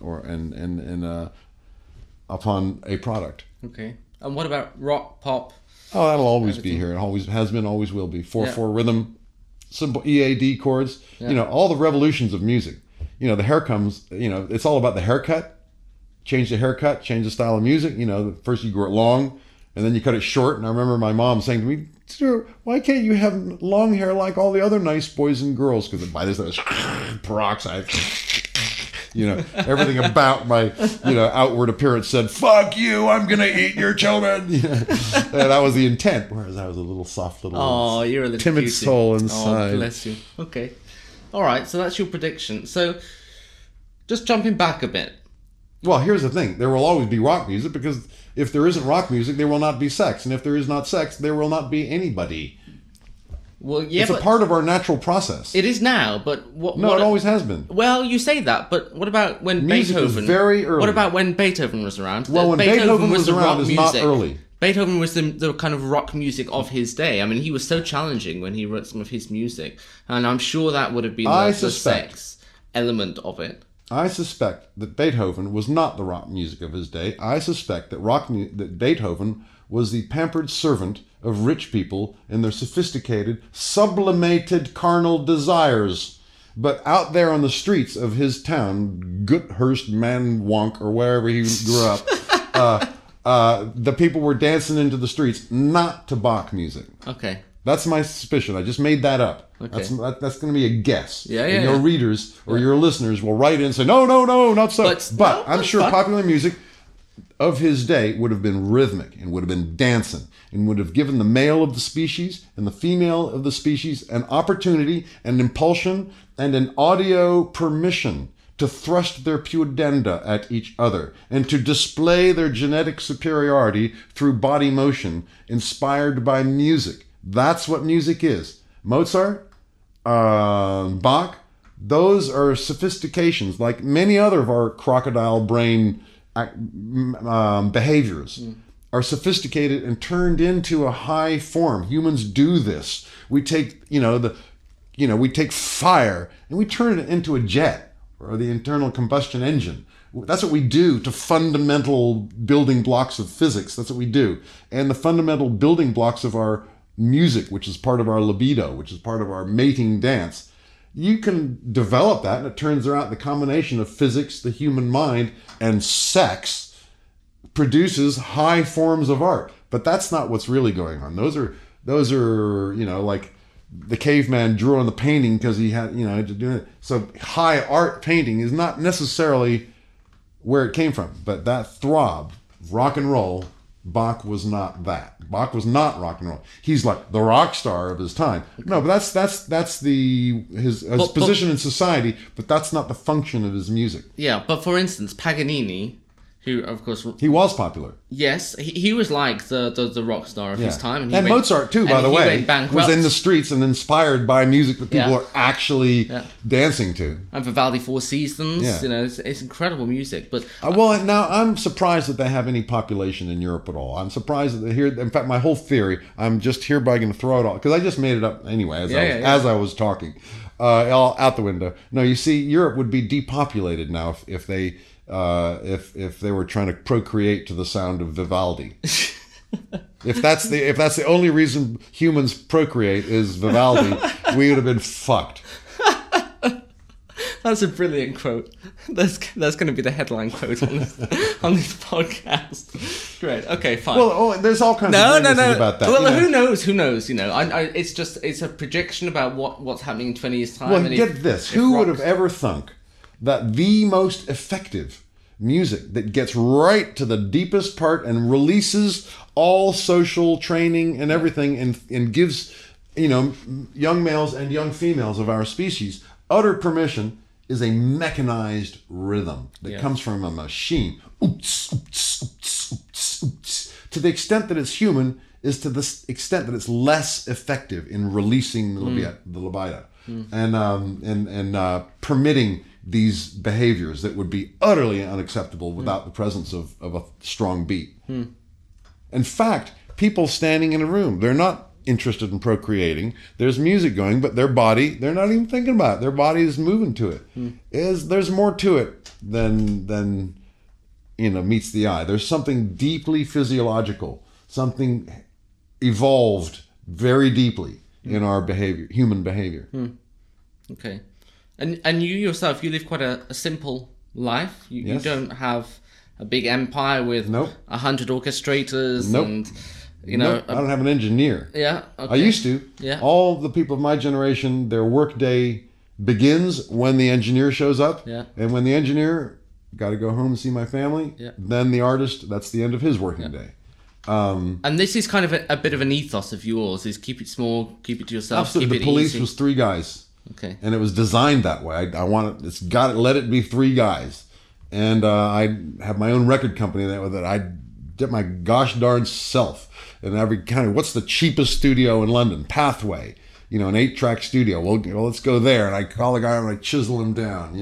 upon a product. Okay. And what about rock, pop? Oh, that'll always be here. It always has been, always will be. 4/4 rhythm, simple EAD chords. Yeah. All the revolutions of music. The hair comes. It's all about the haircut. Change the haircut, change the style of music. First you grow it long, and then you cut it short. And I remember my mom saying to me, "Sir, why can't you have long hair like all the other nice boys and girls?" Because by this time it was peroxide. Everything about my, outward appearance said, "Fuck you, I'm going to eat your children." And that was the intent. Whereas I was a little soft little You're a little timid cutie. soul inside. Oh, bless you. Okay. All right, so that's your prediction. So just jumping back a bit. Well, here's the thing. There will always be rock music, because if there isn't rock music, there will not be sex. And if there is not sex, there will not be anybody. Well, yeah, it's a part of our natural process. It is now, but what? No, it always has been. Well, you say that, but what about when music Beethoven? Was very early. What about when Beethoven was around? Well, when Beethoven was around is not early. Beethoven was the kind of rock music of his day. I mean, he was so challenging when he wrote some of his music, and I'm sure that would have been the sex element of it. I suspect that Beethoven was not the rock music of his day. I suspect that Beethoven was the pampered servant of rich people in their sophisticated, sublimated carnal desires. But out there on the streets of his town, Goothurst, Manwonk, or wherever he grew up, the people were dancing into the streets not to Bach music. Okay. That's my suspicion. I just made that up. Okay. That's going to be a guess. Yeah, and yeah, your readers or your listeners will write in and say, no, not so. But I'm sure popular music of his day would have been rhythmic and would have been dancing and would have given the male of the species and the female of the species an opportunity and impulsion and an audio permission to thrust their pudenda at each other and to display their genetic superiority through body motion inspired by music. That's what music is. Mozart, Bach, those are sophistications like many other of our crocodile brain behaviors are sophisticated and turned into a high form. Humans do this. We take, we take fire and we turn it into a jet or the internal combustion engine. That's what we do to fundamental building blocks of physics. That's what we do. And the fundamental building blocks of our music, which is part of our libido, which is part of our mating dance, you can develop that, and it turns out the combination of physics, the human mind, and sex produces high forms of art. But that's not what's really going on. Those are like the caveman drew on the painting because he had to do it. So high art painting is not necessarily where it came from. But that throb, rock and roll, Bach was not that. Bach was not rock and roll. He's like the rock star of his time. No, but that's his position in society. But that's not the function of his music. Yeah, but for instance, Paganini, who of course he was popular. Yes, he was like the rock star of his time, and Mozart too, by the way, was in the streets and inspired by music that people are actually dancing to. And Vivaldi Four Seasons, it's incredible music. But now I'm surprised that they have any population in Europe at all. I'm surprised that they hear. In fact, my whole theory, I'm just hereby going to throw it all because I just made it up anyway as I was talking, all out the window. No, you see, Europe would be depopulated now if they. If they were trying to procreate to the sound of Vivaldi. if that's the only reason humans procreate is Vivaldi, we would have been fucked. That's a brilliant quote. That's going to be the headline quote on this podcast. Great. Okay, fine. Well, there's all kinds of things about that. Well, who knows? It's a prediction about what's happening in 20 years' time. Well, get this. Who would have ever thunk that the most effective music that gets right to the deepest part and releases all social training and everything and gives young males and young females of our species utter permission is a mechanized rhythm that comes from a machine. Oots, oots, oots, oots, oots. To the extent that it's human is to the extent that it's less effective in releasing the libido and permitting these behaviors that would be utterly unacceptable without the presence of a strong beat. In fact, people standing in a room, they're not interested in procreating. There's music going, but their body, they're not even thinking about it. Their body is moving to it. There's more to it than meets the eye. There's something deeply physiological, something evolved very deeply in our behavior, human behavior. Okay. And you yourself, you live quite a simple life. You don't have a big empire with 100 orchestrators and I don't have an engineer. Yeah, okay. I used to. Yeah. All the people of my generation, their work day begins when the engineer shows up. Yeah. And when the engineer got to go home and see my family, then the artist, that's the end of his working day. And this is kind of a bit of an ethos of yours: is keep it small, keep it to yourself. Absolutely. Keep the it police easy. was 3 guys. Okay. And it was designed that way. I want it. Let it be 3 guys. And I have my own record company that I did my gosh darn self. And every kind of, what's the cheapest studio in London? Pathway. An 8-track studio. Well, let's go there. And I call the guy and I chisel him down.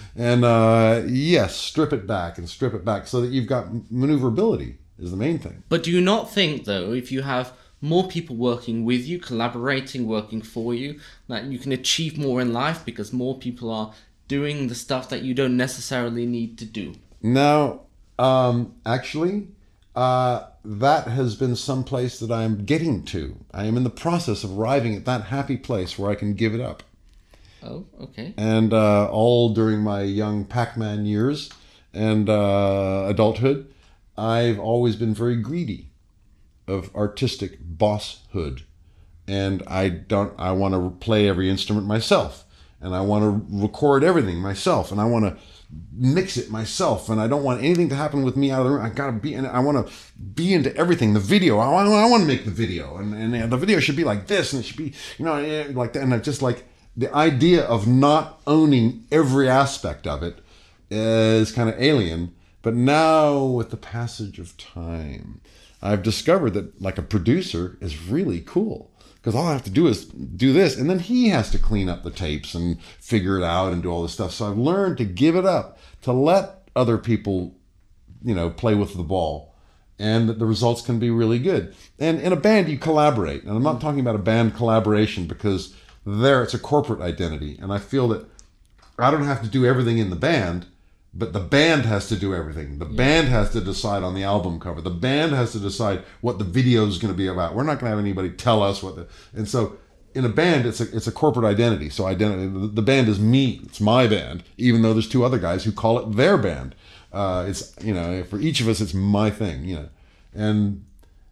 And strip it back so that you've got maneuverability is the main thing. But do you not think, though, if you have more people working with you, collaborating, working for you, that you can achieve more in life because more people are doing the stuff that you don't necessarily need to do? Now, actually, that has been some place that I'm getting to. I am in the process of arriving at that happy place where I can give it up. Oh, okay. And all during my young Pac-Man years and adulthood, I've always been very greedy of artistic bosshood. And I want to play every instrument myself. And I want to record everything myself. And I want to mix it myself. And I don't want anything to happen with me out of the room. I want to be into everything. The video, I want to make the video. And the video should be like this. And it should be, like that. And I just like the idea of not owning every aspect of it is kind of alien. But now with the passage of time, I've discovered that like a producer is really cool. Because all I have to do is do this, and then he has to clean up the tapes and figure it out and do all this stuff. So I've learned to give it up, to let other people, play with the ball, and the results can be really good. And in a band, you collaborate. And I'm not talking about a band collaboration because there it's a corporate identity. And I feel that I don't have to do everything in the band, but the band has to do everything. The band has to decide on the album cover. The band has to decide what the video is going to be about. We're not going to have anybody tell us what and so in a band, it's a corporate identity. So the band is me. It's my band, even though there's two other guys who call it their band. It's, for each of us, it's my thing, And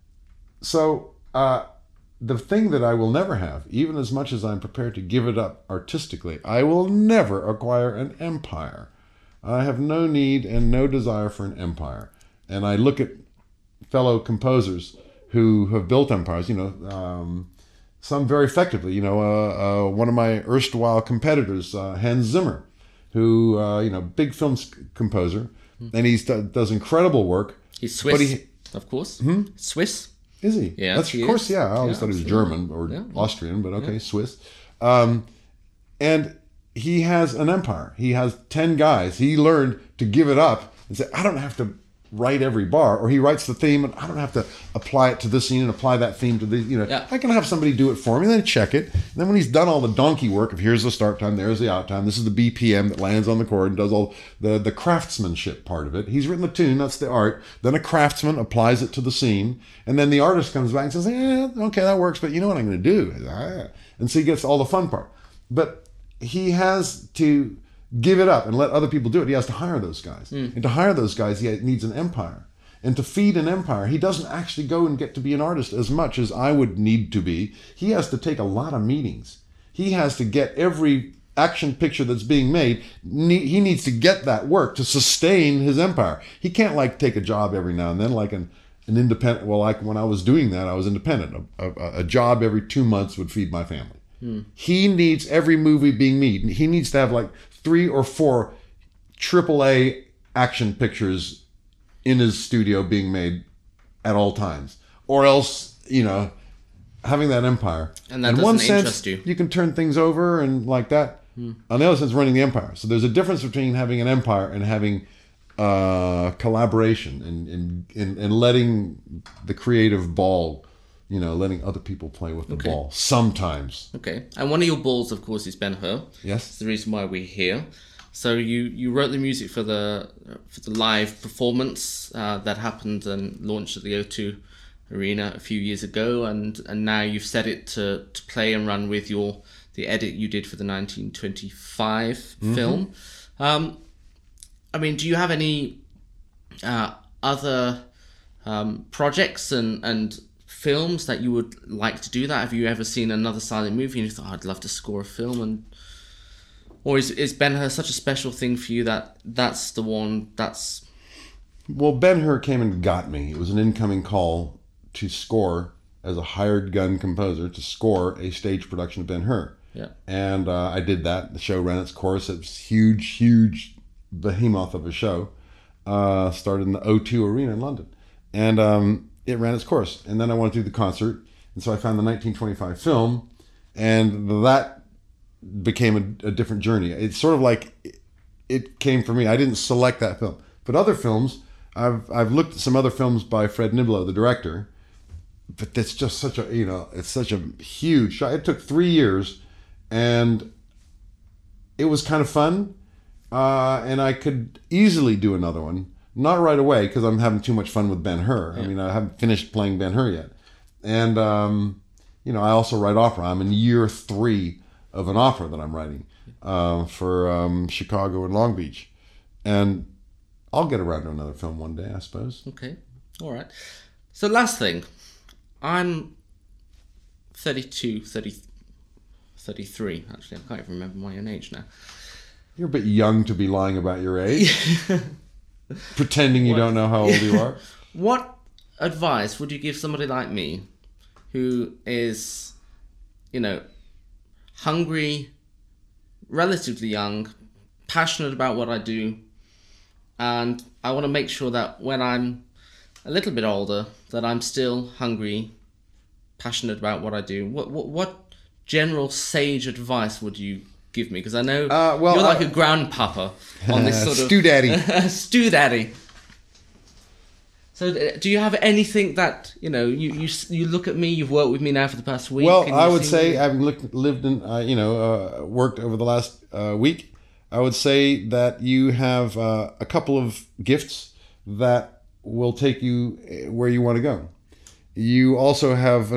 so the thing that I will never have, even as much as I'm prepared to give it up artistically, I will never acquire an empire. I have no need and no desire for an empire. And I look at fellow composers who have built empires, some very effectively. One of my erstwhile competitors, Hans Zimmer, who, big film composer, and he does incredible work. He's Swiss, of course. Swiss. Is he? Yeah, Of course, yeah. I always thought he was German or Austrian, but okay, Swiss. And he has an empire. He has 10 guys. He learned to give it up and say, I don't have to write every bar. Or he writes the theme and I don't have to apply it to this scene and apply that theme to the, I can have somebody do it for me and then check it. And then when he's done all the donkey work of here's the start time, there's the out time, this is the BPM that lands on the chord and does all the craftsmanship part of it. He's written the tune, that's the art. Then a craftsman applies it to the scene. And then the artist comes back and says, okay, that works, but you know what I'm going to do? And so he gets all the fun part. But he has to give it up and let other people do it. He has to hire those guys. And to hire those guys, he needs an empire. And to feed an empire, he doesn't actually go and get to be an artist as much as I would need to be. He has to take a lot of meetings. He has to get every action picture that's being made. He needs to get that work to sustain his empire. He can't take a job every now and then like an independent. Well, like when I was doing that, I was independent. A job every 2 months would feed my family. He needs every movie being made. He needs to have 3 or 4 AAA action pictures in his studio being made at all times. Or else, having that empire. And that in one doesn't sense, interest you. can turn things over and like that. On the other sense, running the empire. So there's a difference between having an empire and having collaboration and letting the creative ball, letting other people play with the ball sometimes. Okay. And one of your balls, of course, is Ben-Hur. Yes. It's the reason why we're here. So you wrote the music for the live performance that happened and launched at the O2 Arena a few years ago, and now you've set it to play and run with the edit you did for the 1925 film. Do you have any other projects and films that you would like to do that? Have you ever seen another silent movie and you thought, I'd love to score a film? Or is Ben-Hur such a special thing for you that's the one that's... Well, Ben-Hur came and got me. It was an incoming call to score, as a hired gun composer, to score a stage production of Ben-Hur. Yeah. And I did that. The show ran its course. It was huge behemoth of a show. Started in the O2 Arena in London. And it ran its course. And then I wanted to do the concert. And so I found the 1925 film. And that became a different journey. It's sort of like it came for me. I didn't select that film. But other films, I've looked at some other films by Fred Niblo, the director. But that's just such a, it's such a huge shot. It took 3 years. And it was kind of fun. And I could easily do another one. Not right away, because I'm having too much fun with Ben-Hur. Yeah. I haven't finished playing Ben-Hur yet. And, I also write opera. I'm in year 3 of an opera that I'm writing for Chicago and Long Beach. And I'll get around to another film one day, I suppose. Okay, all right. So last thing, I'm 32, 33, actually. I can't even remember my own age now. You're a bit young to be lying about your age. Pretending you don't know how old you are. What advice would you give somebody like me who is, hungry, relatively young, passionate about what I do, and I want to make sure that when I'm a little bit older, that I'm still hungry, passionate about what I do? What general sage advice would you give me? Because I know you're like a grandpapa on this sort of... Stew daddy. Stew daddy. So do you have anything that, you look at me, you've worked with me now for the past week? Well, I would say, having lived in, worked over the last week, I would say that you have a couple of gifts that will take you where you want to go. You also have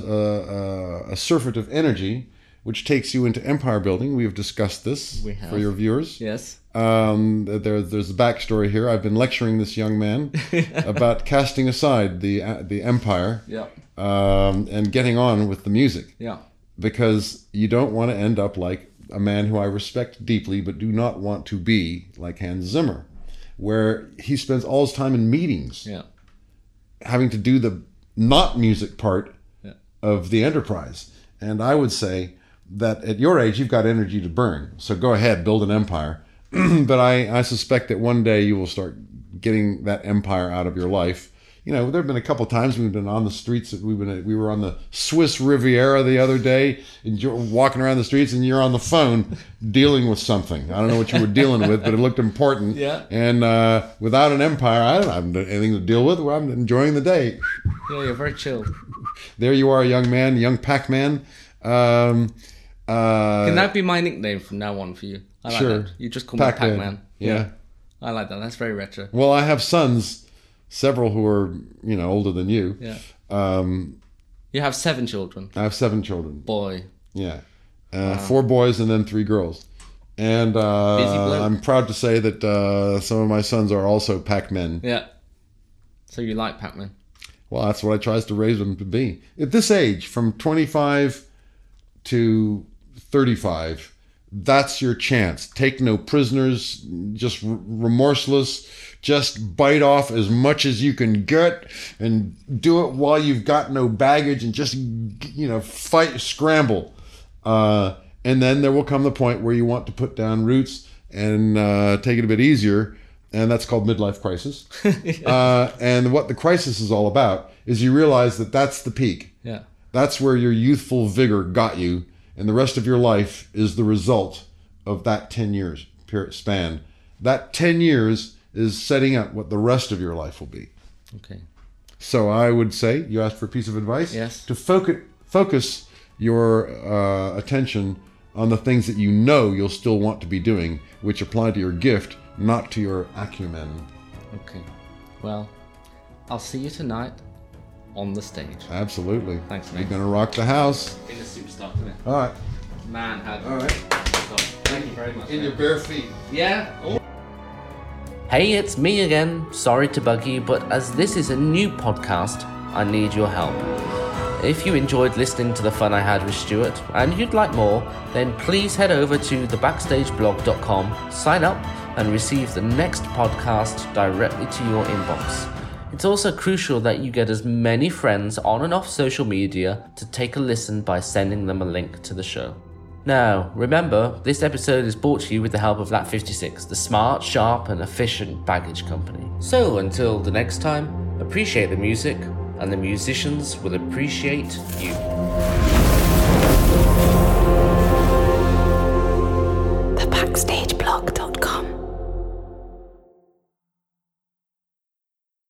a surfeit of energy, which takes you into empire building. We have discussed this for your viewers. Yes. There's a backstory here. I've been lecturing this young man about casting aside the empire, and getting on with the music. Yeah. Because you don't want to end up like a man who I respect deeply, but do not want to be like Hans Zimmer, where he spends all his time in meetings, having to do the not music part of the enterprise. And I would say that at your age, you've got energy to burn. So go ahead, build an empire. But I suspect that one day you will start getting that empire out of your life. There have been a couple of times we've been on the streets. We were on the Swiss Riviera the other day, and you're walking around the streets, and you're on the phone dealing with something. I don't know what you were dealing with, but it looked important. Yeah. And without an empire, I don't have anything to deal with. I'm enjoying the day. Yeah, you're very chill. There you are, young man, young Pac-Man. Can that be my nickname from now on for you? I like sure. that. You just call me Pac-Man. Yeah. I like that. That's very retro. Well, I have sons, several who are, older than you. Yeah. You have 7 children. I have 7 children. Boy. Yeah. 4 boys and then 3 girls. And I'm proud to say that some of my sons are also Pac-Men. Yeah. So you like Pac-Man? Well, that's what I tries to raise them to be. At this age, from 25 to 35, that's your chance. Take no prisoners, just remorseless. Just bite off as much as you can get and do it while you've got no baggage and just, fight, scramble. And then there will come the point where you want to put down roots and take it a bit easier. And that's called midlife crisis. And what the crisis is all about is you realize that that's the peak. Yeah. That's where your youthful vigor got you. And the rest of your life is the result of that 10 years span. That 10 years is setting up what the rest of your life will be. Okay. So I would say, you asked for a piece of advice? Yes. To focus your attention on the things that you'll still want to be doing, which apply to your gift, not to your acumen. Okay. Well, I'll see you tonight on the stage. Absolutely. Thanks, mate. You're going to rock the house. In the superstar, isn't it? All right. Man, All right. Thank you very much. In your bare feet. Yeah. Oh. Hey, it's me again. Sorry to bug you, but as this is a new podcast, I need your help. If you enjoyed listening to the fun I had with Stuart and you'd like more, then please head over to thebackstageblog.com, sign up, and receive the next podcast directly to your inbox. It's also crucial that you get as many friends on and off social media to take a listen by sending them a link to the show. Now, remember, this episode is brought to you with the help of Lat56, the smart, sharp, and efficient baggage company. So until the next time, appreciate the music, and the musicians will appreciate you. The Backstage Blog.